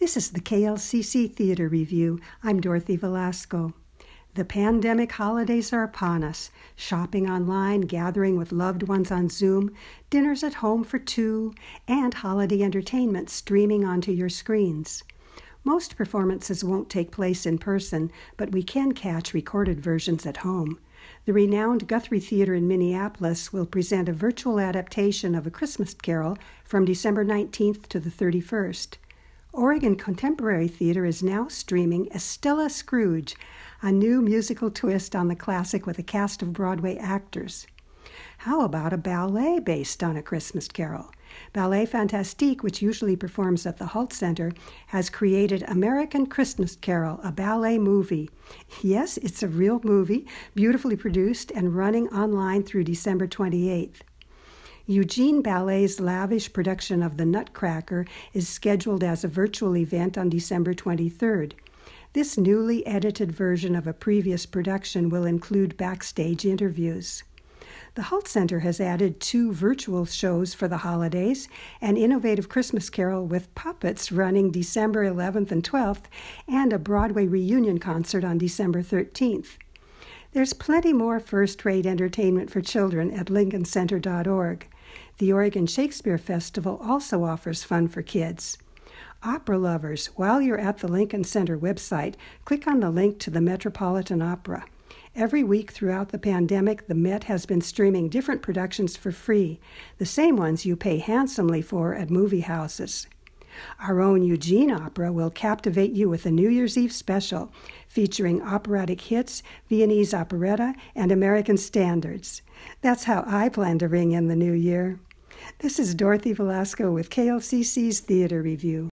This is the KLCC Theater Review. I'm Dorothy Velasco. The pandemic holidays are upon us. Shopping online, gathering with loved ones on Zoom, dinners at home for two, and holiday entertainment streaming onto your screens. Most performances won't take place in person, but we can catch recorded versions at home. The renowned Guthrie Theater in Minneapolis will present a virtual adaptation of A Christmas Carol from December 19th to the 31st. Oregon Contemporary Theater is now streaming Estella Scrooge, a new musical twist on the classic with a cast of Broadway actors. How about a ballet based on A Christmas Carol? Ballet Fantastique, which usually performs at the Hult Center, has created American Christmas Carol, a ballet movie. Yes, it's a real movie, beautifully produced and running online through December 28th. Eugene Ballet's lavish production of The Nutcracker is scheduled as a virtual event on December 23rd. This newly edited version of a previous production will include backstage interviews. The Hult Center has added 2 virtual shows for the holidays, an innovative Christmas Carol with puppets running December 11th and 12th, and a Broadway reunion concert on December 13th. There's plenty more first-rate entertainment for children at lincolncenter.org. The Oregon Shakespeare Festival also offers fun for kids. Opera lovers, while you're at the Lincoln Center website, click on the link to the Metropolitan Opera. Every week throughout the pandemic, the Met has been streaming different productions for free, the same ones you pay handsomely for at movie houses. Our own Eugene Opera will captivate you with a New Year's Eve special featuring operatic hits, Viennese operetta, and American standards. That's how I plan to ring in the new year. This is Dorothy Velasco with KLCC's Theater Review.